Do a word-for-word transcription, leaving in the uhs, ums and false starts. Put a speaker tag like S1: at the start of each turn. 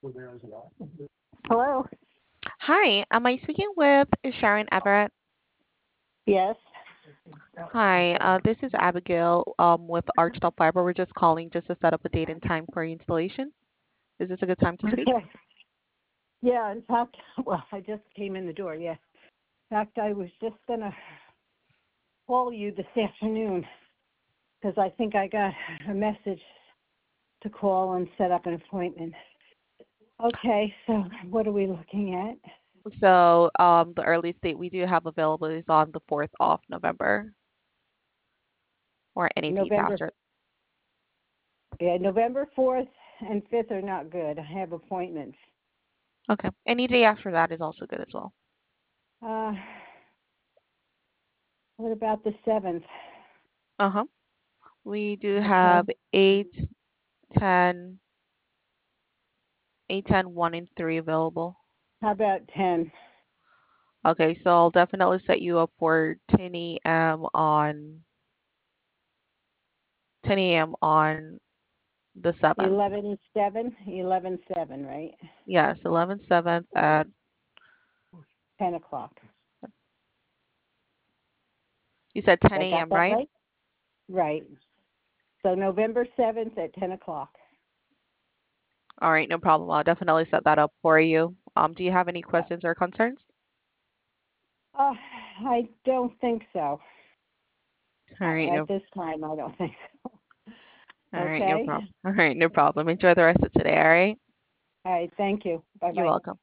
S1: Hello.
S2: Hi, am I speaking with Sharon Everett?
S1: Yes.
S2: Hi, uh, this is Abigail um, with Archtop Fiber. We're just calling just to set up a date and time for your installation. Is this a good time to speak?
S1: Okay. Yeah. In fact, well, I just came in the door. Yeah. In fact, I was just gonna call you this afternoon because I think I got a message to call and set up an appointment. Okay. So what are we looking at?
S2: So um, the earliest date we do have available is on the fourth of November or any date
S1: November.
S2: after.
S1: Yeah, November fourth and fifth are not good. I have appointments.
S2: Okay, any day after that is also good as well.
S1: Uh, what about the seventh?
S2: Uh-huh. We do
S1: Okay.
S2: have eight, ten, eight, ten, one, and three available.
S1: How about ten?
S2: Okay, so I'll definitely set you up for ten a m on ten a m on the seventh.
S1: Eleven seven. Eleven seven, right?
S2: Yes, eleven seventh at,
S1: Ten o'clock.
S2: you said
S1: I
S2: 10
S1: got
S2: a.m.,
S1: that
S2: right?
S1: right? Right. So November seventh at ten o'clock.
S2: All right, no problem. I'll definitely set that up for you. Um, do you have any questions or concerns?
S1: Uh, I don't think so.
S2: All right,
S1: At
S2: no,
S1: this time, I don't think so.
S2: all right, no
S1: Okay.
S2: problem. All right, no problem. Enjoy the rest of today, all right?
S1: All right. Thank you. Bye
S2: You're
S1: bye.
S2: welcome.